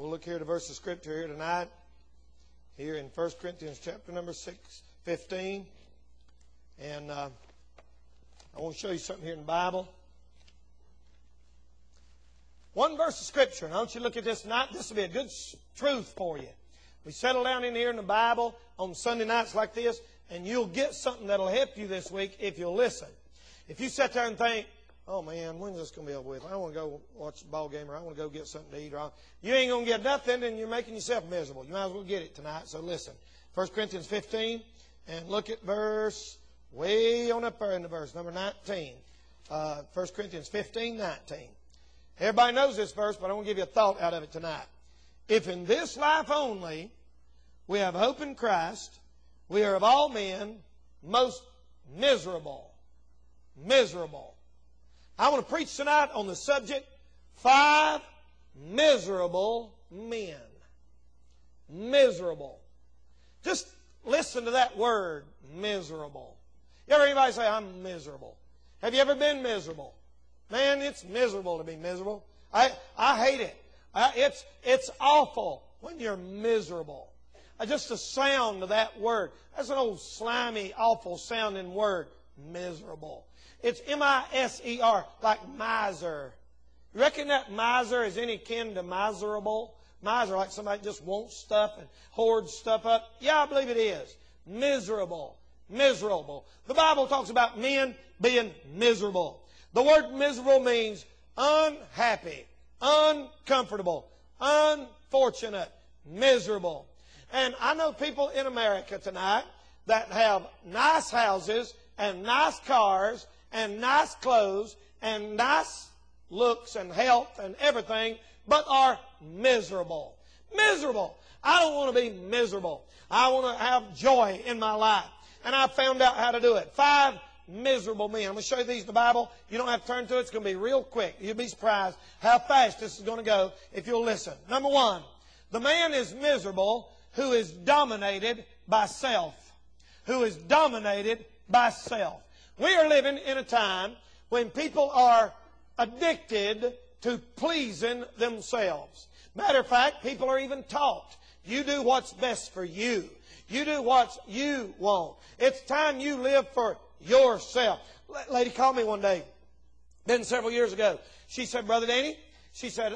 We'll look here at a verse of Scripture here tonight, here in 1 Corinthians chapter number 15. And I want to show you something here in the Bible. One verse of Scripture, and I want you to look at this tonight. This will be a good truth for you. We settle down in here in the Bible on Sunday nights like this, and you'll get something that'll help you this week if you'll listen. If you sit there and think, oh man, when's this going to be over with? I want to go watch the ball game, or I want to go get something to eat. Or you ain't going to get nothing, and you're making yourself miserable. You might as well get it tonight. So listen, 1 Corinthians 15, and look at verse, way on up there in the verse, number 19. 1 Corinthians 15, 19. Everybody knows this verse, but I want to give you a thought out of it tonight. If in this life only we have hope in Christ, we are of all men most miserable. Miserable. I want to preach tonight on the subject, 5 miserable men. Miserable. Just listen to that word, miserable. You ever hear anybody say, I'm miserable? Have you ever been miserable? Man, it's miserable to be miserable. I hate it. It's awful when you're miserable. Just the sound of that word. That's an old slimy, awful sounding word. Miserable. It's M-I-S-E-R, like miser. You reckon that miser is any kin to miserable? Miser, like somebody that just wants stuff and hoards stuff up. Yeah, I believe it is. Miserable. Miserable. The Bible talks about men being miserable. The word miserable means unhappy, uncomfortable, unfortunate, miserable. And I know people in America tonight that have nice houses and nice cars and nice clothes and nice looks and health and everything, but are miserable. Miserable. I don't want to be miserable. I want to have joy in my life. And I found out how to do it. 5 miserable men. I'm going to show you these in the Bible. You don't have to turn to it. It's going to be real quick. You'll be surprised how fast this is going to go if you'll listen. Number 1, the man is miserable who is dominated by self. Who is dominated by self. We are living in a time when people are addicted to pleasing themselves. Matter of fact, people are even taught, you do what's best for you. You do what you want. It's time you live for yourself. Lady called me one day, been several years ago. She said, Brother Danny, she said,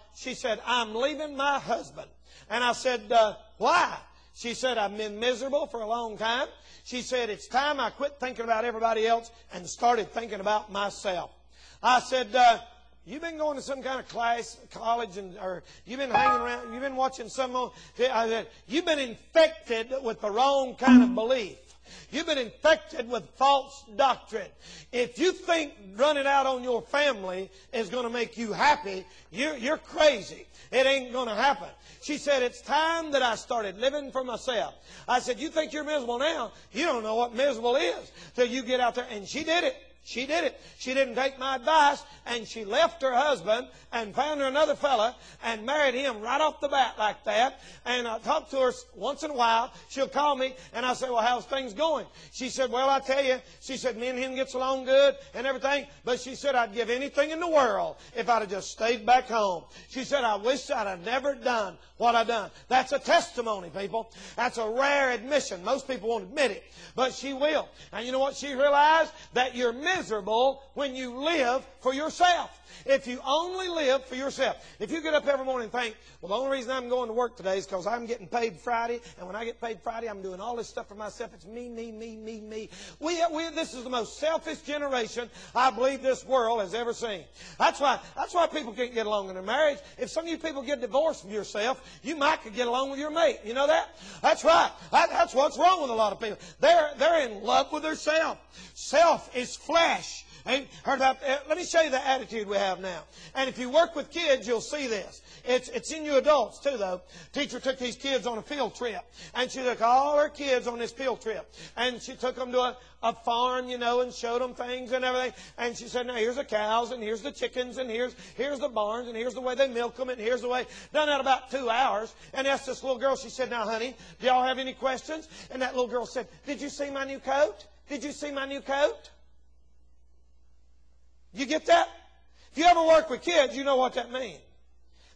I'm leaving my husband. And I said, why? She said, I've been miserable for a long time. She said, it's time I quit thinking about everybody else and started thinking about myself. I said, you've been going to some kind of class, college, or you've been hanging around, you've been watching some. I said, you've been infected with the wrong kind of belief. You've been infected with false doctrine. If you think running out on your family is going to make you happy, you're crazy. It ain't going to happen. She said, it's time that I started living for myself. I said, you think you're miserable now? You don't know what miserable is till you get out there. And she did it. She did it. She didn't take my advice, and she left her husband and found her another fella and married him right off the bat like that. And I talked to her once in a while. She'll call me, and I say, well, how's things going? She said, well, I tell you, she said, me and him gets along good and everything, but she said, I'd give anything in the world if I'd have just stayed back home. She said, I wish I'd have never done what I done. That's a testimony, people. That's a rare admission. Most people won't admit it, but she will. And you know what she realized? That you're miserable when you live for yourself. If you only live for yourself. If you get up every morning and think, well, the only reason I'm going to work today is because I'm getting paid Friday, and when I get paid Friday, I'm doing all this stuff for myself. It's me, me, me, me, me. This is the most selfish generation I believe this world has ever seen. That's why people can't get along in their marriage. If some of you people get divorced from yourself, you might could get along with your mate. You know that? That's right. That's what's wrong with a lot of people. They're in love with their self. Self is flesh. Heard about, let me show you the attitude we have now. And if you work with kids, you'll see this. It's in you adults too, though. Teacher took these kids on a field trip, and she took all her kids on this field trip, and she took them to a farm, you know, and showed them things and everything. And she said, now here's the cows, and here's the chickens, and here's the barns, and here's the way they milk them, and here's the way. Done that about 2 hours, and asked this little girl. She said, now, honey, do y'all have any questions? And that little girl said, did you see my new coat? Did you see my new coat? You get that? If you ever work with kids, you know what that means.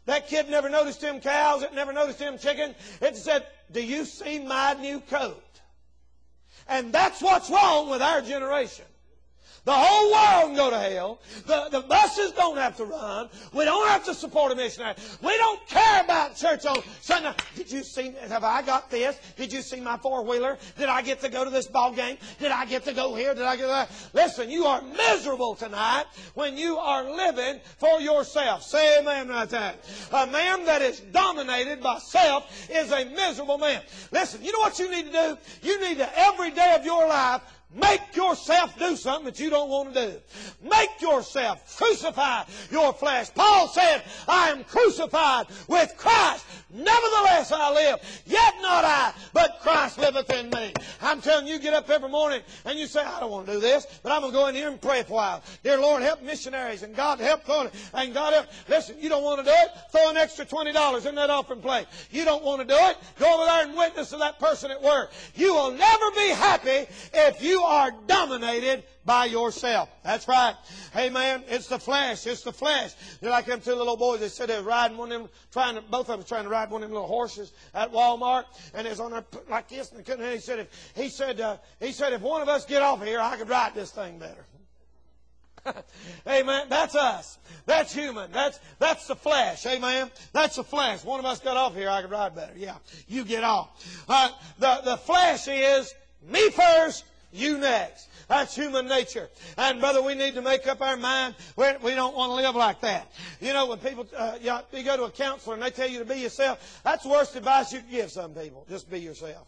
That kid never noticed them cows. It never noticed them chickens. It said, do you see my new coat? And that's what's wrong with our generation. The whole world can go to hell. The buses don't have to run. We don't have to support a missionary. We don't care about church on Sunday. Did you see, have I got this? Did you see my four-wheeler? Did I get to go to this ball game? Did I get to go here? Did I get to that? Listen, you are miserable tonight when you are living for yourself. Say amen right there. A man that is dominated by self is a miserable man. Listen, you know what you need to do? You need to, every day of your life, make yourself do something that you don't want to do. Make yourself crucify your flesh. Paul said, I am crucified with Christ. Nevertheless I live. Yet not I, but Christ liveth in me. I'm telling you, get up every morning and you say, I don't want to do this, but I'm going to go in here and pray for a while. Dear Lord, help missionaries and God help. And God help. Listen, you don't want to do it? Throw an extra $20 in that offering plate. You don't want to do it? Go over there and witness to that person at work. You will never be happy if you are dominated by yourself. That's right. Hey man, it's the flesh. It's the flesh. They're like them two little boys. They said they were riding one of them, both of them trying to ride one of them little horses at Walmart, and they was on there like this, and they couldn't. And he said, if one of us get off here, I could ride this thing better. Amen. That's us. That's human. That's the flesh. Amen. That's the flesh. One of us got off here, I could ride better. Yeah, you get off. The flesh is me first, you next. That's human nature. And brother, we need to make up our mind. We don't want to live like that. You know, when people, you go to a counselor and they tell you to be yourself, that's the worst advice you can give some people. Just be yourself.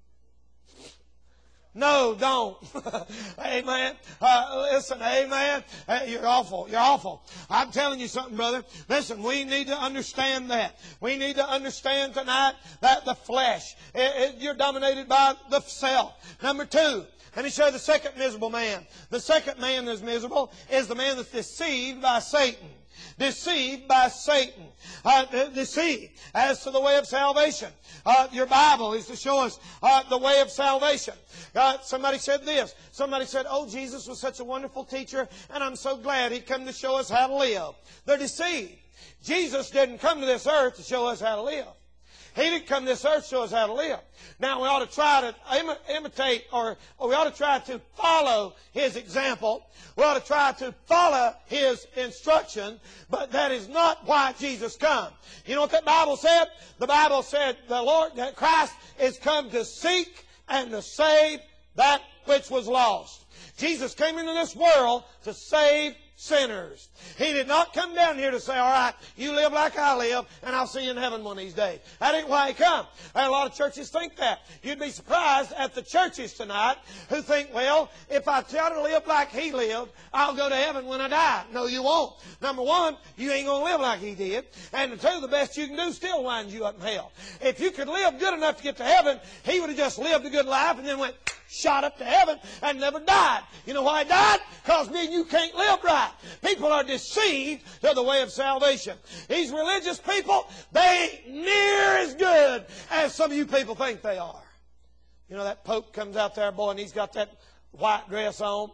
No, don't. Amen. Listen, amen. You're awful. You're awful. I'm telling you something, brother. Listen, we need to understand that. We need to understand tonight that the flesh, you're dominated by the self. Number two, let me show you the second miserable man. The second man that's miserable is the man that's deceived by Satan. Deceived by Satan. Deceived as to the way of salvation. Your Bible is to show us the way of salvation. Somebody said this. Somebody said, oh, Jesus was such a wonderful teacher, and I'm so glad He come to show us how to live. They're deceived. Jesus didn't come to this earth to show us how to live. He didn't come to this earth to show us how to live. Now, we ought to try to imitate, or we ought to try to follow His example. We ought to try to follow His instruction, but that is not why Jesus come. You know what that Bible said? The Bible said that Christ is come to seek and to save that which was lost. Jesus came into this world to save sinners. He did not come down here to say, all right, you live like I live, and I'll see you in heaven one of these days. That ain't why He come. And a lot of churches think that. You'd be surprised at the churches tonight who think, well, if I try to live like He lived, I'll go to heaven when I die. No, you won't. Number one, you ain't going to live like He did. And number two, the best you can do still winds you up in hell. If you could live good enough to get to heaven, He would have just lived a good life and then went shot up to heaven and never died. You know why He died? Because me and you can't live right. People are deceived to the way of salvation. These religious people, they ain't near as good as some of you people think they are. You know, that Pope comes out there, boy, and he's got that white dress on.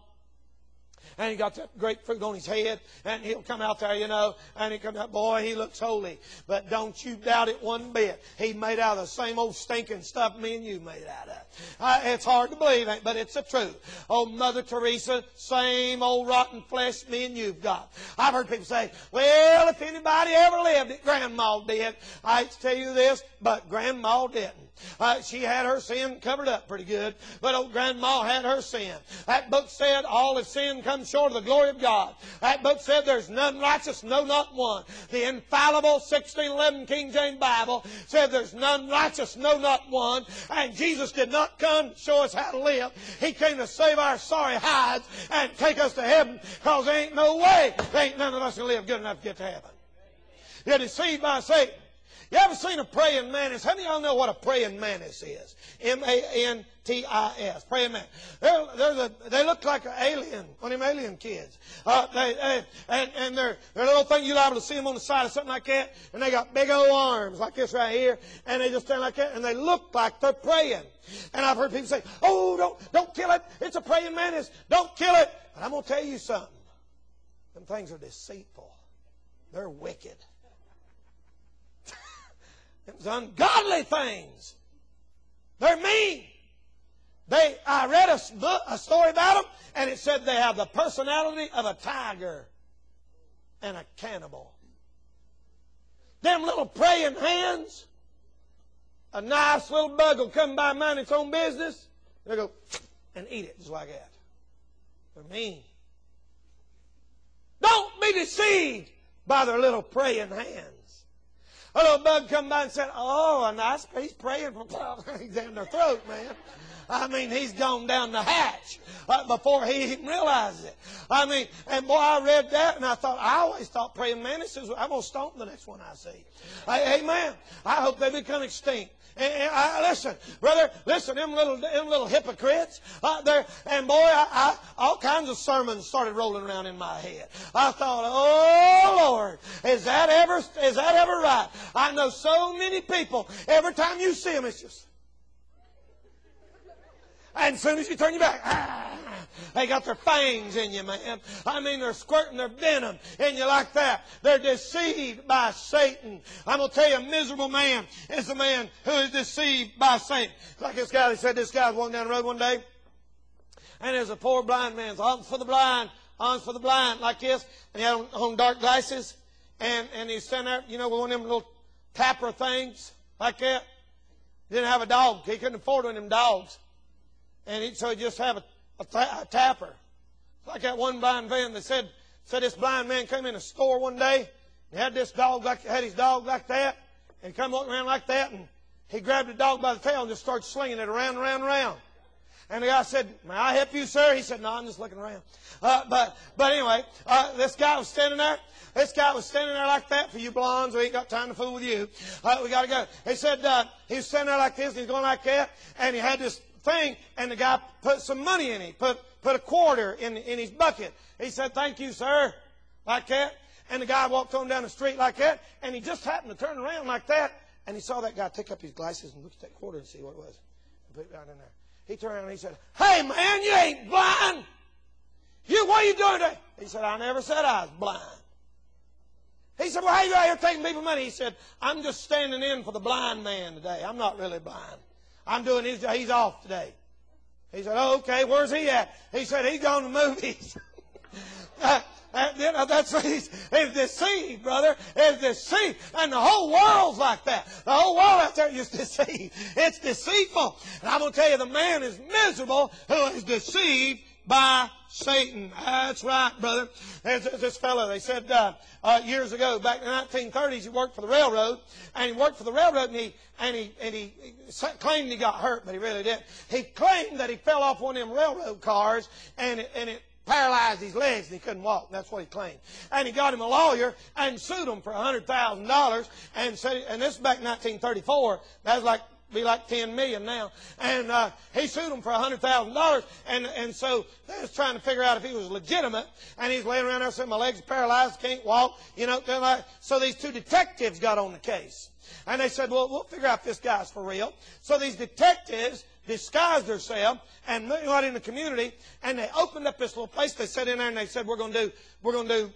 And he got that grapefruit on his head, and he'll come out there, you know, and he comes out, boy, he looks holy. But don't you doubt it one bit. He's made out of the same old stinking stuff me and you made out of. It's hard to believe, but it's the truth. Oh, Mother Teresa, same old rotten flesh me and you've got. I've heard people say, well, if anybody ever lived it, Grandma did. I hate to tell you this, but Grandma didn't. She had her sin covered up pretty good, but old Grandma had her sin. That book said all of sin comes short of the glory of God. That book said there's none righteous, no, not one. The infallible 1611 King James Bible said there's none righteous, no, not one. And Jesus did not come to show us how to live. He came to save our sorry hides and take us to heaven, because there ain't no way, there ain't none of us can live good enough to get to heaven. You're deceived by Satan. You ever seen a praying mantis? How many of y'all know what a praying mantis is? M-A-N-T-I-S. Praying mantis. They look like an alien, one of them alien kids. And they're a little thing, you're liable to see them on the side of something like that, and they got big old arms like this right here, and they just stand like that, and they look like they're praying. And I've heard people say, oh, don't kill it. It's a praying mantis. Don't kill it. But I'm going to tell you something. Them things are deceitful. They're wicked. ungodly things. They're mean. I read a story about them, and it said they have the personality of a tiger and a cannibal. Them little praying hands, a nice little bug will come by mind its own business, they'll go and eat it just like that. They're mean. Don't be deceived by their little praying hands. A little bug come by and said, oh, a nice, he's praying from he's down their throat, man. I mean, he's gone down the hatch before he even realizes it. I mean, and boy, I read that and I always thought praying mantises, I'm going to stomp the next one I see. Amen. I hope they become extinct. Listen, brother, listen, them little hypocrites, and boy, all kinds of sermons started rolling around in my head. I thought, oh Lord, is that ever right? I know so many people, every time you see them, it's just, and as soon as you turn your back, they got their fangs in you, man. I mean, they're squirting their venom in you like that. They're deceived by Satan. I'm going to tell you, a miserable man is a man who is deceived by Satan. Like this guy, they said this guy was walking down the road one day, and there's a poor blind man. Alms for the blind, like this. And he had on dark glasses, and he's standing there, you know, with one of them little tapper things like that. He didn't have a dog. He couldn't afford one of them dogs. And so he just have a tapper. Like that one blind man that said this blind man came in a store one day and had his dog like that, and he come walking around like that, and he grabbed the dog by the tail and just started slinging it around. And the guy said, "May I help you, sir?" He said, "No, I'm just looking around." But anyway, this guy was standing there. This guy was standing there like that. For you blondes, we ain't got time to fool with you. We got to go. He said he was standing there like this, and he's going like that, and he had this thing, and the guy put some money in it. Put a quarter in his bucket. He said, "Thank you, sir," like that. And the guy walked on down the street like that, and he just happened to turn around like that, and he saw that guy take up his glasses and look at that quarter and see what it was, and put it down in there. He turned around and he said, "Hey, man, you ain't blind. What are you doing today?" He said, "I never said I was blind." He said, "Well, how you out here taking people money?" He said, "I'm just standing in for the blind man today. I'm not really blind. I'm doing his job. He's off today." He said, "Oh, okay, where's he at?" He said, "He's gone to movies." He's deceived, brother. He's deceived. And the whole world's like that. The whole world out there is deceived. It's deceitful. And I'm going to tell you, the man is miserable who is deceived by Satan. That's right, brother. There's this fellow, they said years ago, back in the 1930s, he worked for the railroad. And he worked for the railroad, and he claimed he got hurt, but he really didn't. He claimed that he fell off one of them railroad cars, and it paralyzed his legs and he couldn't walk. That's what he claimed. And he got him a lawyer and sued him for $100,000 and said, and this is back in 1934. That was be like $10 million now. And he sued him for $100,000. And so they was trying to figure out if he was legitimate. And he's laying around there saying, "My legs are paralyzed, can't walk." You know, so these two detectives got on the case. And they said, "Well, we'll figure out if this guy's for real." So these detectives disguised themselves and moved out in the community, and they opened up this little place. They sat in there and they said, we're going to do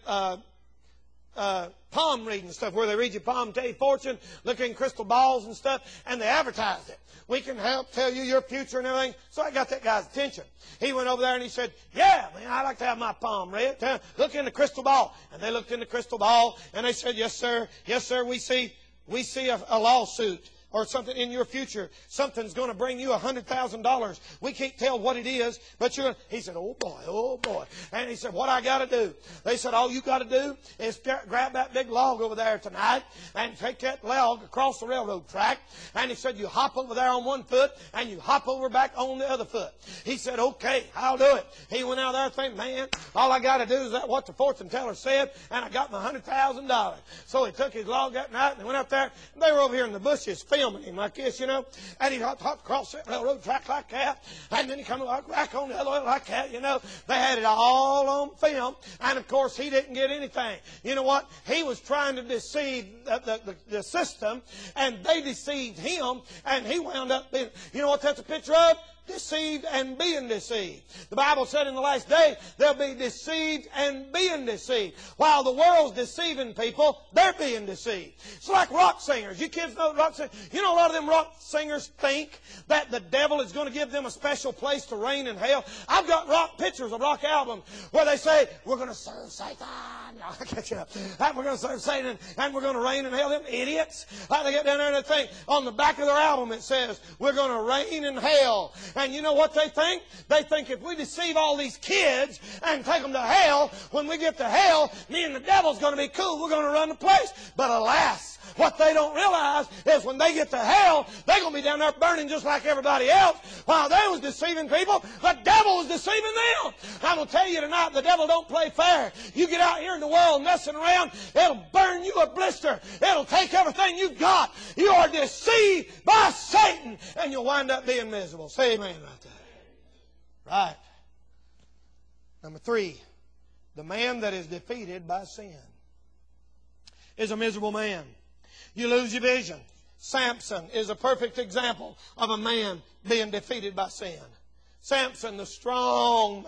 palm reading stuff, where they read your palm, tell you fortune, look in crystal balls and stuff, and they advertised it. "We can help tell you your future and everything." So I got that guy's attention. He went over there and he said, "Yeah, man, I'd like to have my palm read. Look in the crystal ball." And they looked in the crystal ball and they said, "Yes, sir. Yes, sir. We see a lawsuit or something in your future. Something's going to bring you $100,000. We can't tell what it is, but you're." He said, "Oh boy." And he said, "What I got to do?" They said, "All you got to do is grab that big log over there tonight and take that log across the railroad track." And he said, "You hop over there on one foot and you hop over back on the other foot." He said, "Okay, I'll do it." He went out there thinking, "Man, all I got to do is that what the fortune teller said, and I got my $100,000. So he took his log that night and they went out there. And they were over here in the bushes filming him like this, you know. And he hopped across that railroad track like that. And then he come back on the other way like that, you know. They had it all on film. And, of course, he didn't get anything. You know what? He was trying to deceive the system, and they deceived him, and he wound up being, you know what that's a picture of? deceived and being deceived. The Bible said in the last day they'll be deceived and being deceived. While the world's deceiving people, they're being deceived. It's like rock singers. You kids know rock singers. You know a lot of them rock singers think that the devil is going to give them a special place to reign in hell. I've got pictures of rock albums where they say, we're going to serve Satan. I'll catch you up. We're going to serve Satan and we're going to reign in hell. Them idiots. They get down there and they think, on the back of their album it says, we're going to reign in hell. And you know what they think? They think if we deceive all these kids and take them to hell, when we get to hell, me and the devil's going to be cool. We're going to run the place. But alas, what they don't realize is when they get to hell, they're going to be down there burning just like everybody else. While they was deceiving people, the devil was deceiving them. I'm going to tell you tonight, the devil don't play fair. You get out here in the world messing around, it'll burn you a blister. It'll take everything you've got. You are deceived by Satan, and you'll wind up being miserable. Say amen right there. Right. Number 3, the man that is defeated by sin is a miserable man. You lose your vision. Samson is a perfect example of a man being defeated by sin. Samson, the strong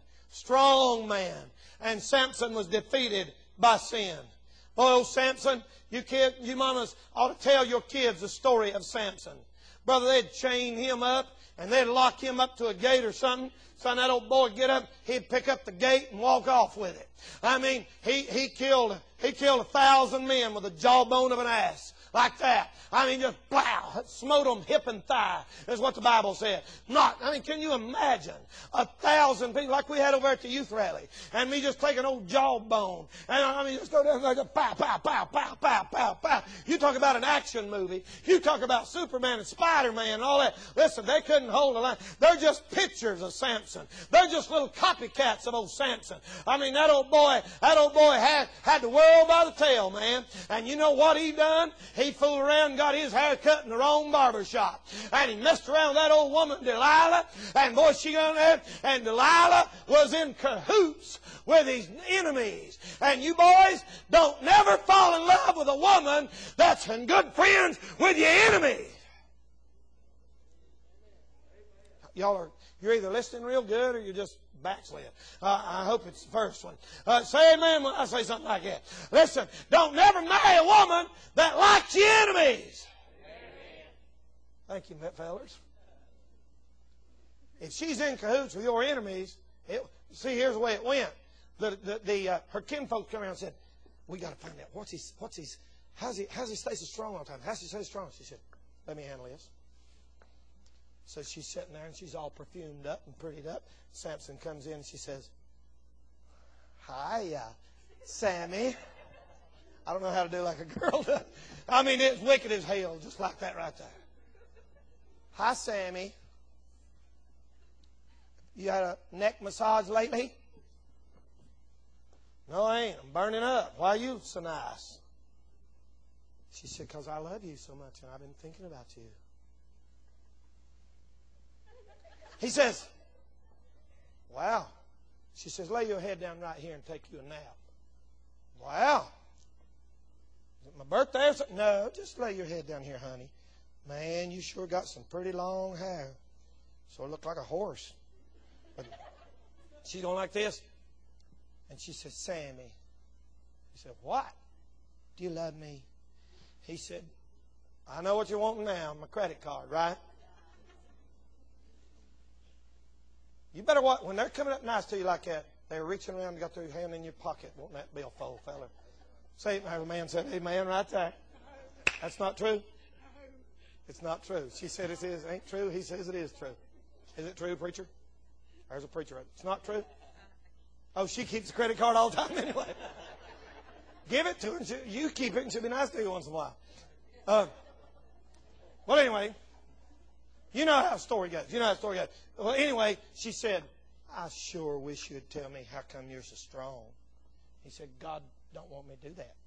man. And Samson was defeated by sin. Oh, Samson, you mamas ought to tell your kids the story of Samson. Brother, they'd chain him up and they'd lock him up to a gate or something. So that old boy would get up, he'd pick up the gate and walk off with it. I mean, he killed 1,000 men with the jawbone of an ass. Like that. I mean, just plow, smote them hip and thigh, is what the Bible said. Can you imagine 1,000 people like we had over at the youth rally, and me just take an old jawbone, and just go down there and just pow, pow, pow, pow, pow, pow, pow. You talk about an action movie. You talk about Superman and Spider-Man and all that. Listen, they couldn't hold a line. They're just pictures of Samson. They're just little copycats of old Samson. I mean, that old boy had the world by the tail, man. And you know what he done? He fooled around and got his hair cut in the wrong barber shop. And he messed around with that old woman, Delilah. And boy, she got there. And Delilah was in cahoots with his enemies. And you boys don't never fall in love with a woman that's in good friends with your enemies. You're either listening real good or you're just backslid. I hope it's the first one. Say amen when I say something like that. Listen, don't never marry a woman that likes your enemies. Amen. Thank you, fellas. If she's in cahoots with your enemies, see, here's the way it went. Her kinfolk came around and said, we got to find out how's he stay so strong all the time? How's he stay so strong? She said, let me handle this. So she's sitting there and she's all perfumed up and prettied up. Samson comes in and she says, hi, Sammy. I don't know how to do like a girl does. I mean, it's wicked as hell, just like that right there. Hi, Sammy. You had a neck massage lately? No, I ain't. I'm burning up. Why are you so nice? She said, because I love you so much and I've been thinking about you. He says, wow. She says, lay your head down right here and take you a nap. Wow. Is it my birthday or something? No, just lay your head down here, honey. Man, you sure got some pretty long hair. Sort of look like a horse. But she's going like this. And she says, Sammy. He said, what? Do you love me? He said, I know what you're wanting now, my credit card, right? You better watch. When they're coming up nice to you like that, they're reaching around and got their hand in your pocket. Won't that billfold, fella? Say it, my man said, amen, right there. That's not true? It's not true. She said it is. Ain't true. He says it is true. Is it true, preacher? There's a preacher. It's not true? Oh, she keeps the credit card all the time anyway. Give it to her. You keep it and she'll be nice to you once in a while. Well, anyway. You know how the story goes. Well, anyway, she said, I sure wish you'd tell me how come you're so strong. He said, God don't want me to do that.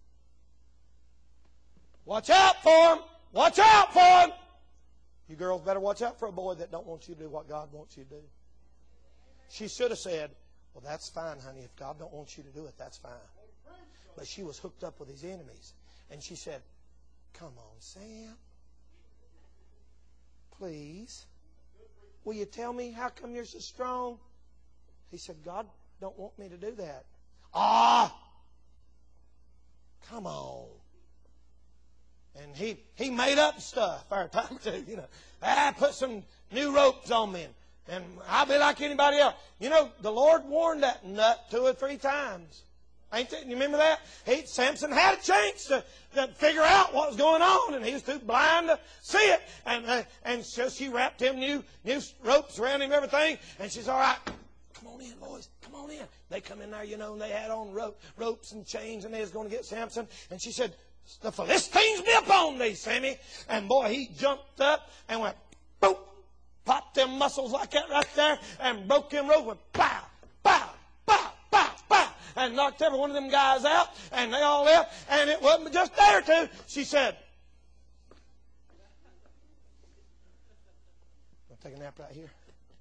Watch out for him. Watch out for him. You girls better watch out for a boy that don't want you to do what God wants you to do. She should have said, well, that's fine, honey. If God don't want you to do it, that's fine. But she was hooked up with his enemies. And she said, come on, Sam. Please. will you tell me how come you're so strong? He said, God don't want me to do that. Ah! Come on. And he made up stuff our time too, you know. I put some new ropes on me, and I'll be like anybody else. You know, the Lord warned that nut 2 or 3 times. Ain't that, you remember that? Samson had a chance to figure out what was going on, and he was too blind to see it. And so she wrapped him new ropes around him and everything, and she's all right. Come on in, boys. Come on in. They come in there, you know, and they had on ropes and chains, and they was going to get Samson. And she said, the Philistines be upon thee, Sammy. And boy, he jumped up and went, boop, popped them muscles like that right there, and broke them ropes with pow, pow, pow, pow, pow, and knocked every one of them guys out, and they all left. And it wasn't just a day or two. She said, I'll take a nap right here.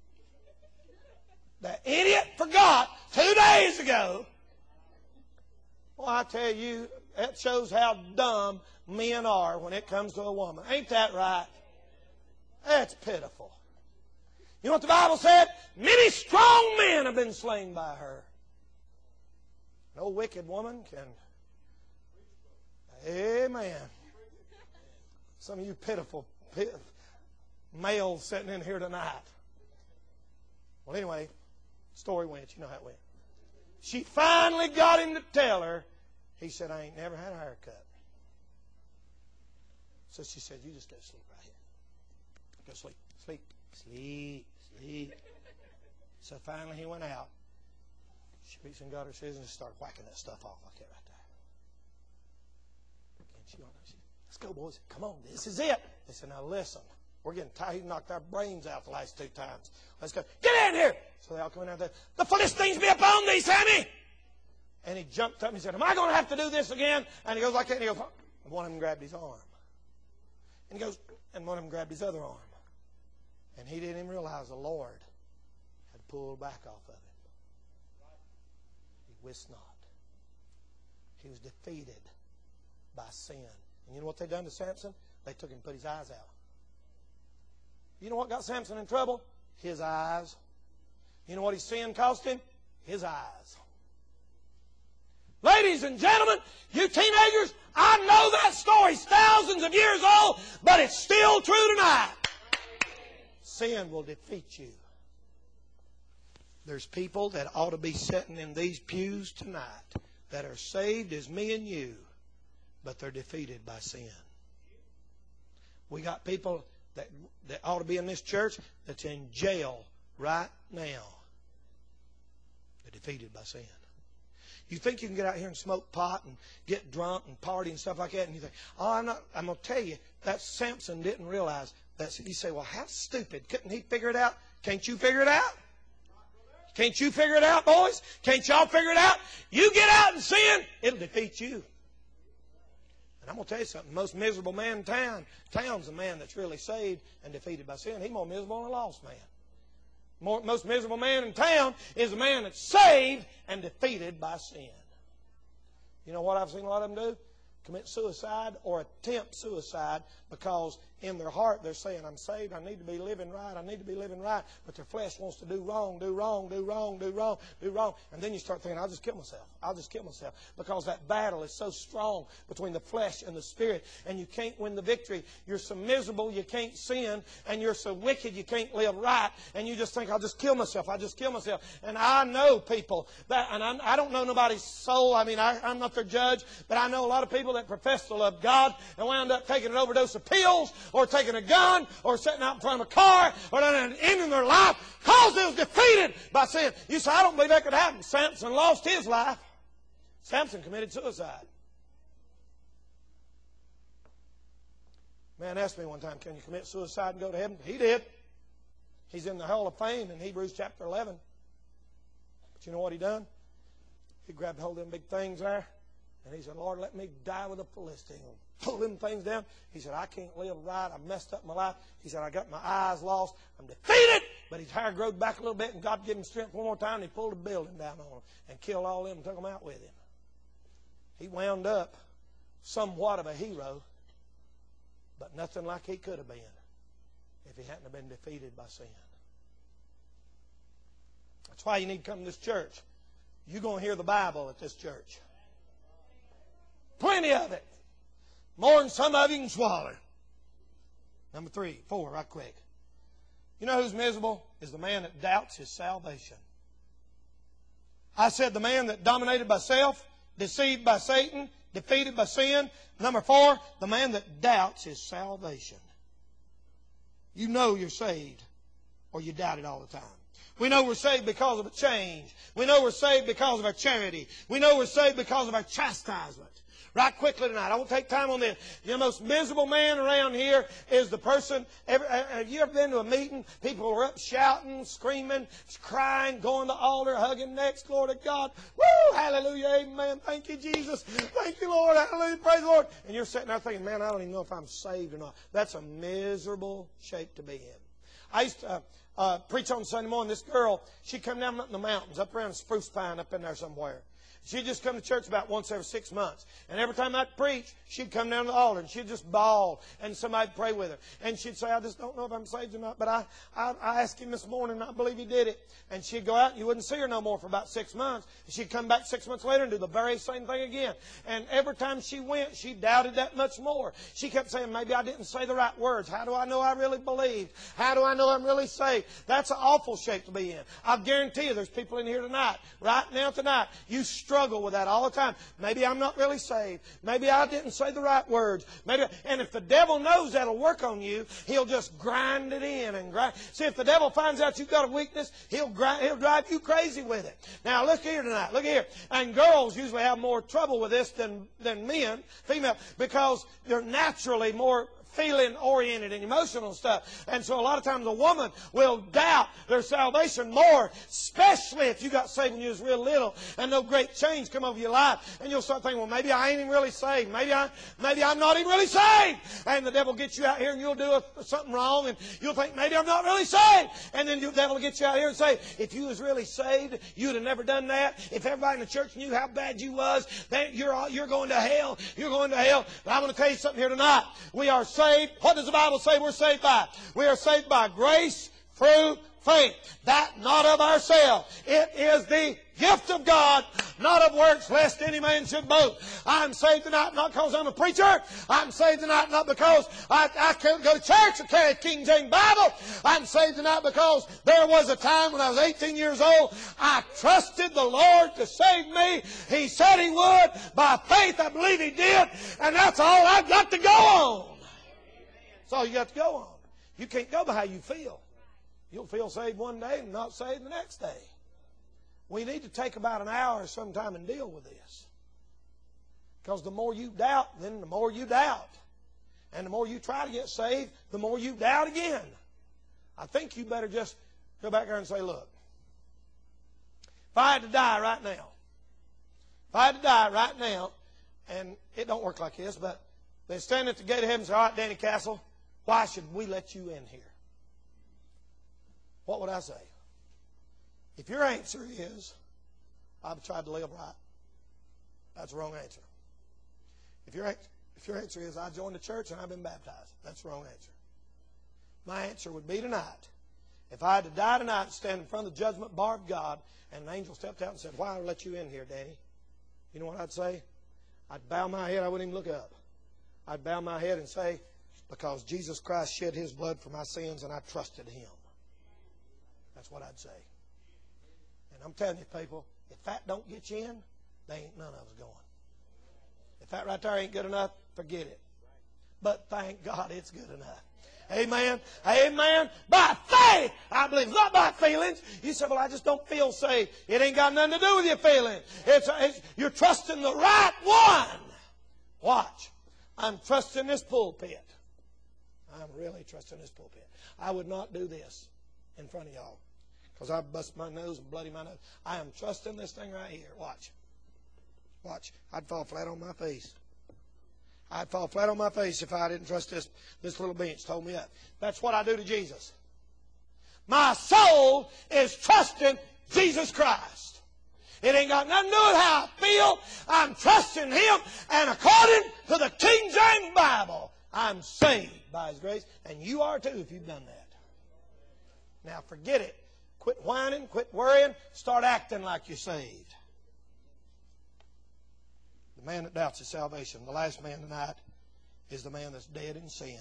The idiot forgot 2 days ago. Well, I tell you, that shows how dumb men are when it comes to a woman. Ain't that right? That's pitiful. You know what the Bible said? Many strong men have been slain by her. No wicked woman can. Amen. Some of you pitiful males sitting in here tonight. Well, anyway, story went. You know how it went. She finally got him to tell her. He said, I ain't never had a haircut. So she said, you just go sleep right here. Go sleep, sleep, sleep, sleep. So finally he went out. She reached and got her scissors and started whacking that stuff off like that right there. And she went, let's go, boys. Come on, this is it. They said, now listen. We're getting tired. He knocked our brains out the last 2 times. Let's go. Get in here. So they all come in out there. The Philistines be upon thee, Sammy. And he jumped up and he said, am I going to have to do this again? And he goes like that. And he goes, and one of them grabbed his arm. And he goes, and one of them grabbed his other arm. And he didn't even realize the Lord had pulled back off of him. He wist not. He was defeated by sin. And you know what they done to Samson? They took him and put his eyes out. You know what got Samson in trouble? His eyes. You know what his sin cost him? His eyes. Ladies and gentlemen, you teenagers, I know that story's thousands of years old, but it's still true tonight. Sin will defeat you. There's people that ought to be sitting in these pews tonight that are saved as me and you, but they're defeated by sin. We got people that ought to be in this church that's in jail right now. They're defeated by sin. You think you can get out here and smoke pot and get drunk and party and stuff like that, and you think, oh, I'm going to tell you, that Samson didn't realize that. You say, well, how stupid. Couldn't he figure it out? Can't you figure it out? Can't you figure it out, boys? Can't y'all figure it out? You get out and sin, it'll defeat you. And I'm going to tell you something. The most miserable man in town's a man that's really saved and defeated by sin. He's more miserable than a lost man. Most miserable man in town is a man that's saved and defeated by sin. You know what I've seen a lot of them do? Commit suicide or attempt suicide because in their heart they're saying, I'm saved, I need to be living right, I need to be living right, but their flesh wants to do wrong, do wrong, do wrong, do wrong, do wrong. And then you start thinking, I'll just kill myself. I'll just kill myself. Because that battle is so strong between the flesh and the spirit, and you can't win the victory. You're so miserable you can't sin, and you're so wicked you can't live right, and you just think, I'll just kill myself, I'll just kill myself. And I know people, that, and I don't know nobody's soul, I mean, I'm not their judge, but I know a lot of people that profess to love God and wound up taking an overdose of pills, or taking a gun, or sitting out in front of a car, or ending their life because they was defeated by sin. You say, I don't believe that could happen. Samson lost his life. Samson committed suicide. Man asked me one time, can you commit suicide and go to heaven? He did. He's in the Hall of Fame in Hebrews chapter 11. But you know what he done? He grabbed hold of them big things there, and he said, Lord, let me die with a Philistine. Pull them things down. He said, I can't live right. I've messed up my life. He said, I got my eyes lost. I'm defeated. But his hair growed back a little bit, and God gave him strength one more time, and he pulled a building down on him and killed all of them and took them out with him. He wound up somewhat of a hero, but nothing like he could have been if he hadn't have been defeated by sin. That's why you need to come to this church. You're going to hear the Bible at this church. Plenty of it. More than some of you can swallow. Number 3, 4, right quick. You know who's miserable? Is the man that doubts his salvation. I said the man that dominated by self, deceived by Satan, defeated by sin. Number 4, the man that doubts his salvation. You know you're saved, or you doubt it all the time. We know we're saved because of a change. We know we're saved because of our charity. We know we're saved because of our chastisement. Right quickly tonight, I won't take time on this. The most miserable man around here is the person. Have you ever been to a meeting? People are up shouting, screaming, crying, going to the altar, hugging necks, glory to God. Woo! Hallelujah, amen. Thank you, Jesus. Thank you, Lord. Hallelujah, praise the Lord. And you're sitting there thinking, man, I don't even know if I'm saved or not. That's a miserable shape to be in. I used to preach on Sunday morning. This girl, she'd come down in the mountains, up around Spruce Pine, up in there somewhere. She'd just come to church about once every 6 months. And every time I'd preach, she'd come down to the altar and she'd just bawl and somebody'd pray with her. And she'd say, I just don't know if I'm saved or not, but I asked him this morning and I believe he did it. And she'd go out and you wouldn't see her no more for about 6 months. And she'd come back 6 months later and do the very same thing again. And every time she went, she doubted that much more. She kept saying, maybe I didn't say the right words. How do I know I really believed? How do I know I'm really saved? That's an awful shape to be in. I guarantee you there's people in here tonight, right now tonight, you struggle with that all the time. Maybe I'm not really saved. Maybe I didn't say the right words. And if the devil knows that'll work on you, he'll just grind it in and grind. See, if the devil finds out you've got a weakness, he'll drive you crazy with it. Now, look here tonight. Look here. And girls usually have more trouble with this than men, female, because they're naturally more feeling-oriented and emotional stuff. And so a lot of times a woman will doubt their salvation more, especially if you got saved when you was real little and no great change come over your life. And you'll start thinking, well, maybe I ain't even really saved. Maybe I'm not even really saved. And the devil gets you out here and you'll do something wrong and you'll think, maybe I'm not really saved. And then the devil will get you out here and say, if you was really saved, you'd have never done that. If everybody in the church knew how bad you was, then you're going to hell. You're going to hell. But I'm going to tell you something here tonight. We are saved. What does the Bible say we're saved by? We are saved by grace through faith. That not of ourselves. It is the gift of God, not of works, lest any man should boast. I'm saved tonight not because I'm a preacher. I'm saved tonight not because I can't go to church or carry a King James Bible. I'm saved tonight because there was a time when I was 18 years old. I trusted the Lord to save me. He said He would. By faith, I believe He did. And that's all I've got to go on. That's all you got to go on. You can't go by how you feel. You'll feel saved one day and not saved the next day. We need to take about an hour sometime and deal with this. Because the more you doubt, then the more you doubt. And the more you try to get saved, the more you doubt again. I think you better just go back there and say, look, if I had to die right now, and it don't work like this, but they stand at the gate of heaven and say, all right, Danny Castle, why should we let you in here? What would I say? If your answer is, I've tried to live right, that's the wrong answer. If your answer is, I joined the church and I've been baptized, that's the wrong answer. My answer would be tonight, if I had to die tonight and stand in front of the judgment bar of God, and an angel stepped out and said, why would I let you in here, Danny? You know what I'd say? I'd bow my head, I wouldn't even look up. I'd bow my head and say, because Jesus Christ shed His blood for my sins and I trusted Him. That's what I'd say. And I'm telling you, people, if that don't get you in, there ain't none of us going. If that right there ain't good enough, forget it. But thank God it's good enough. Amen. Amen. By faith, I believe, not by feelings. You say, well, I just don't feel saved. It ain't got nothing to do with your feelings. You're trusting the right one. Watch. I'm trusting this pulpit. I'm really trusting this pulpit. I would not do this in front of y'all because I bust my nose and bloody my nose. I am trusting this thing right here. Watch. Watch. I'd fall flat on my face. I'd fall flat on my face if I didn't trust this little bench to hold me up. That's what I do to Jesus. My soul is trusting Jesus Christ. It ain't got nothing to do with how I feel. I'm trusting Him. And according to the King James Bible, I'm saved by His grace. And you are too if you've done that. Now forget it. Quit whining, quit worrying, start acting like you're saved. The man that doubts his salvation, the last man tonight, is the man that's dead in sin.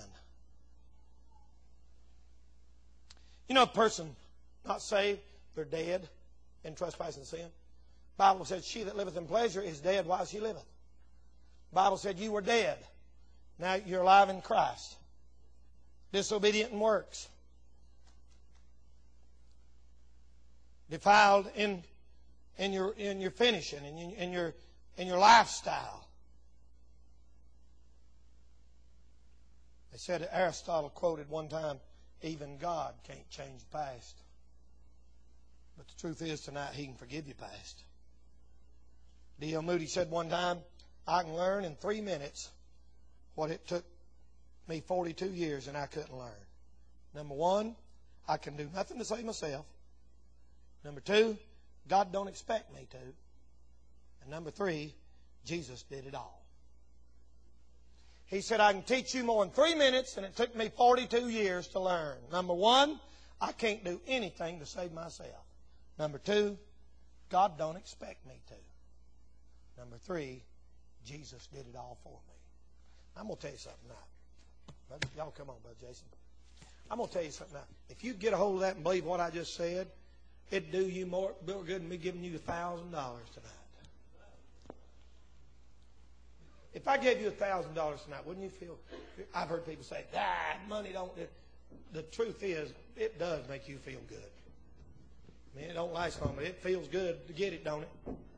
You know, a person not saved, they're dead in trespass and sin. The Bible said, she that liveth in pleasure is dead while she liveth. The Bible said, you were dead. Now you're alive in Christ. Disobedient in works. Defiled in your finishing, in your lifestyle. They said, Aristotle quoted one time, even God can't change the past. But the truth is tonight, He can forgive your past. D.L. Moody said one time, I can learn in 3 minutes what it took me 42 years and I couldn't learn. Number one, I can do nothing to save myself. Number two, God don't expect me to. And number three, Jesus did it all. He said, I can teach you more in 3 minutes and it took me 42 years to learn. Number one, I can't do anything to save myself. Number two, God don't expect me to. Number three, Jesus did it all for me. I'm going to tell you something now. Y'all come on, Brother Jason. I'm going to tell you something now. If you get a hold of that and believe what I just said, it'd do you more good than me giving you $1,000 tonight. If I gave you $1,000 tonight, wouldn't you feel? I've heard people say, money don't. The truth is, it does make you feel good. I mean, it don't last long, but it feels good to get it, don't it?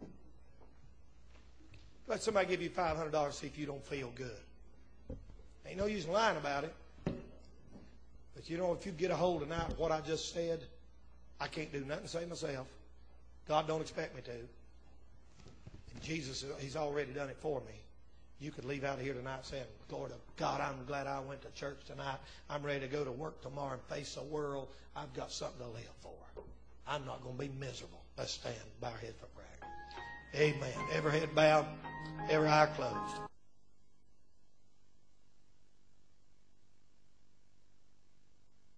Let somebody give you $500, see if you don't feel good. Ain't no use in lying about it. But you know, if you get a hold of now what I just said, I can't do nothing to save myself. God don't expect me to. And Jesus, He's already done it for me. You could leave out of here tonight saying, Lord God, I'm glad I went to church tonight. I'm ready to go to work tomorrow and face the world. I've got something to live for. I'm not going to be miserable. Let's stand, bow our head for prayer. Amen. Every head bowed, every eye closed.